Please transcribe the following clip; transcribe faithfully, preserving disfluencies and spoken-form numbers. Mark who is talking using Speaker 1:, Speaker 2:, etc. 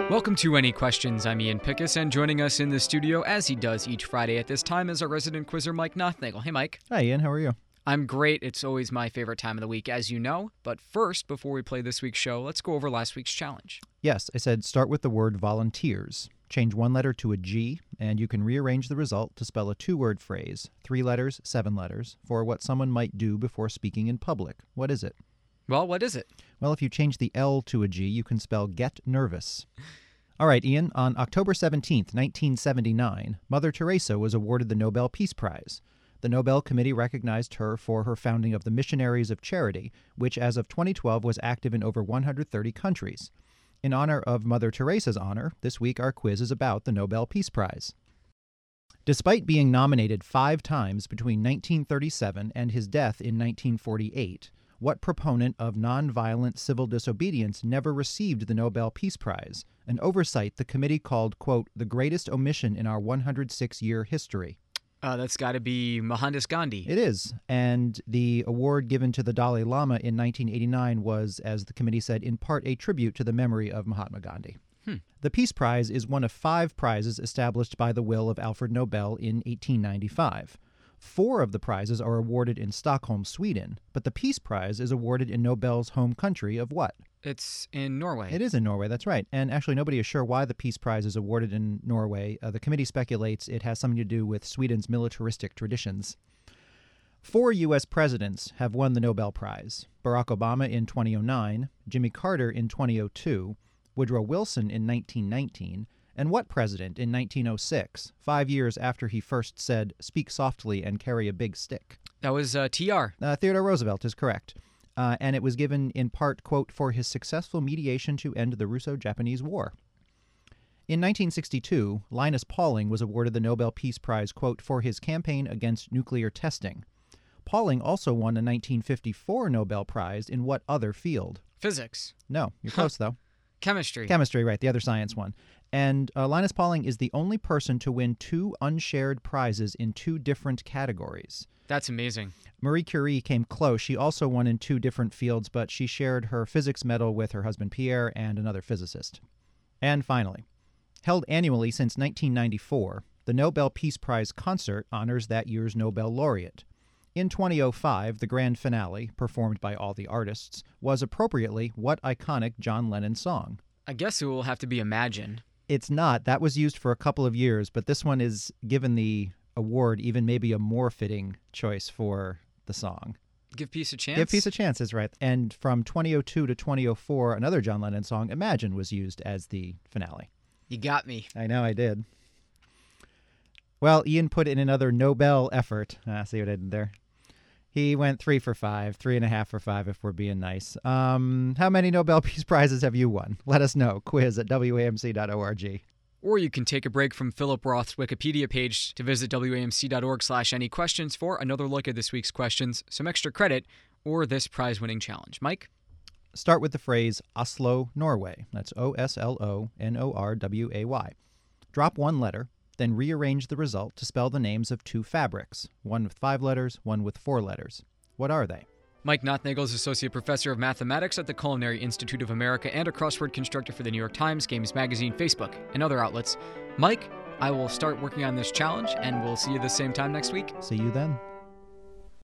Speaker 1: Welcome to Any Questions. I'm Ian Pickus, and joining us in the studio, as he does each Friday at this time, is our resident quizzer, Mike Nothnagel. Hey, Mike.
Speaker 2: Hi, Ian. How are you?
Speaker 1: I'm great. It's always my favorite time of the week, as you know. But first, before we play this week's show, let's go over last week's challenge.
Speaker 2: Yes, I said start with the word volunteers. Change one letter to a G, and you can rearrange the result to spell a two-word phrase, three letters, seven letters, for what someone might do before speaking in public. What is it?
Speaker 1: Well, what is it?
Speaker 2: Well, if you change the L to a G, you can spell get nervous. All right, Ian, on October seventeenth, nineteen seventy-nine, Mother Teresa was awarded the Nobel Peace Prize. The Nobel Committee recognized her for her founding of the Missionaries of Charity, which as of twenty twelve was active in over one hundred thirty countries. In honor of Mother Teresa's honor, this week our quiz is about the Nobel Peace Prize. Despite being nominated five times between nineteen thirty-seven and his death in nineteen forty-eight, what proponent of nonviolent civil disobedience never received the Nobel Peace Prize, an oversight the committee called, quote, the greatest omission in our one hundred six year history?
Speaker 1: Uh, that's got to be Mohandas Gandhi.
Speaker 2: It is, and the award given to the Dalai Lama in nineteen eighty-nine was, as the committee said, in part a tribute to the memory of Mahatma Gandhi.
Speaker 1: Hmm.
Speaker 2: The Peace Prize is one of five prizes established by the will of Alfred Nobel in eighteen ninety-five. Four of the prizes are awarded in Stockholm, Sweden, but the Peace Prize is awarded in Nobel's home country of what?
Speaker 1: It's in Norway.
Speaker 2: It is in Norway, that's right. And actually, nobody is sure why the Peace Prize is awarded in Norway. Uh, the committee speculates it has something to do with Sweden's militaristic traditions. Four U S presidents have won the Nobel Prize. Barack Obama in two thousand nine, Jimmy Carter in two thousand two, Woodrow Wilson in nineteen nineteen, and what president in nineteen oh six, five years after he first said, speak softly and carry a big stick?
Speaker 1: That was uh, T R.
Speaker 2: Uh, Theodore Roosevelt is correct. Uh, and it was given in part, quote, for his successful mediation to end the Russo-Japanese War. In nineteen sixty-two, Linus Pauling was awarded the Nobel Peace Prize, quote, for his campaign against nuclear testing. Pauling also won a nineteen fifty-four Nobel Prize in what other field?
Speaker 1: Physics.
Speaker 2: No, you're close, though.
Speaker 1: Chemistry.
Speaker 2: Chemistry, right, the other science one. And uh, Linus Pauling is the only person to win two unshared prizes in two different categories.
Speaker 1: That's amazing.
Speaker 2: Marie Curie came close. She also won in two different fields, but she shared her physics medal with her husband Pierre and another physicist. And finally, held annually since nineteen ninety-four, the Nobel Peace Prize concert honors that year's Nobel laureate. In two thousand five, the grand finale, performed by all the artists, was appropriately what iconic John Lennon song?
Speaker 1: I guess it will have to be Imagine.
Speaker 2: It's not. That was used for a couple of years, but this one is, given the award, even maybe a more fitting choice for the song.
Speaker 1: Give Peace a Chance?
Speaker 2: Give Peace a Chance is right. And from two thousand two to two thousand four, another John Lennon song, Imagine, was used as the finale.
Speaker 1: You got me.
Speaker 2: I know I did. Well, Ian put in another Nobel effort. Ah, see what I did there? He went three for five, three and a half for five if we're being nice. Um, how many Nobel Peace Prizes have you won? Let us know. Quiz at W A M C dot org.
Speaker 1: Or you can take a break from Philip Roth's Wikipedia page to visit W A M C dot org slash any questions for another look at this week's questions, some extra credit, or this prize-winning challenge. Mike?
Speaker 2: Start with the phrase Oslo, Norway. That's O S L O N O R W A Y. Drop one letter, then rearrange the result to spell the names of two fabrics, one with five letters, one with four letters. What are they?
Speaker 1: Mike Nothnagel is Associate Professor of Mathematics at the Culinary Institute of America and a crossword constructor for the New York Times, Games Magazine, Facebook, and other outlets. Mike, I will start working on this challenge, and we'll see you the same time next week.
Speaker 2: See you then.